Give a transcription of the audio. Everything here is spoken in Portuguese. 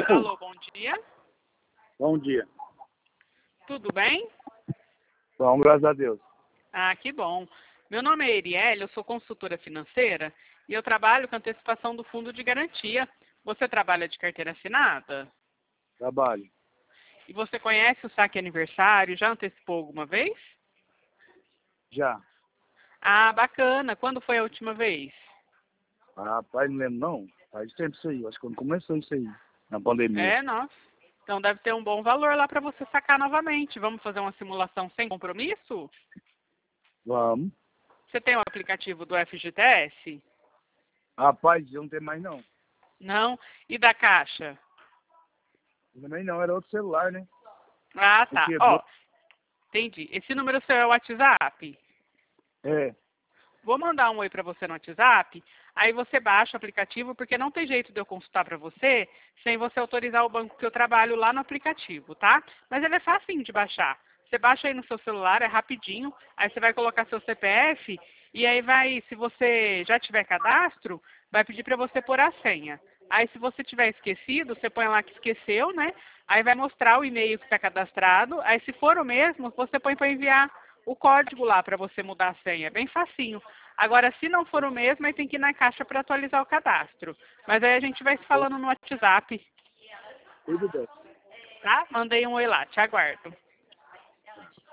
Alô, bom dia. Bom dia. Tudo bem? Bom, graças a Deus. Ah, que bom. Meu nome é Erielle, eu sou consultora financeira e eu trabalho com antecipação do fundo de garantia. Você trabalha de carteira assinada? Trabalho. E você conhece o saque aniversário? Já antecipou alguma vez? Já. Ah, bacana. Quando foi a última vez? Rapaz, não lembro não. Faz tempo isso aí. Acho que quando começou isso aí, na pandemia. É, nossa. Então deve ter um bom valor lá para você sacar novamente. Vamos fazer uma simulação sem compromisso? Vamos. Você tem o aplicativo do FGTS? Rapaz, eu não tenho mais não. Não? E da Caixa? Também não, era outro celular, né? Ah, Me tá. quebrou. Ó, entendi. Esse número seu é o WhatsApp? É. Vou mandar um oi para você no WhatsApp, aí você baixa o aplicativo, porque não tem jeito de eu consultar para você sem você autorizar o banco que eu trabalho lá no aplicativo, tá? Mas ele é facinho de baixar. Você baixa aí no seu celular, é rapidinho, aí você vai colocar seu CPF e aí vai, se você já tiver cadastro, vai pedir para você pôr a senha. Aí se você tiver esquecido, você põe lá que esqueceu, né? Aí vai mostrar o e-mail que está cadastrado, aí se for o mesmo, você põe para enviar o código lá para você mudar a senha. É bem facinho. Agora, se não for o mesmo, aí tem que ir na caixa para atualizar o cadastro. Mas aí a gente vai se falando no WhatsApp, Tudo bem. tá? Mandei um oi lá, te aguardo.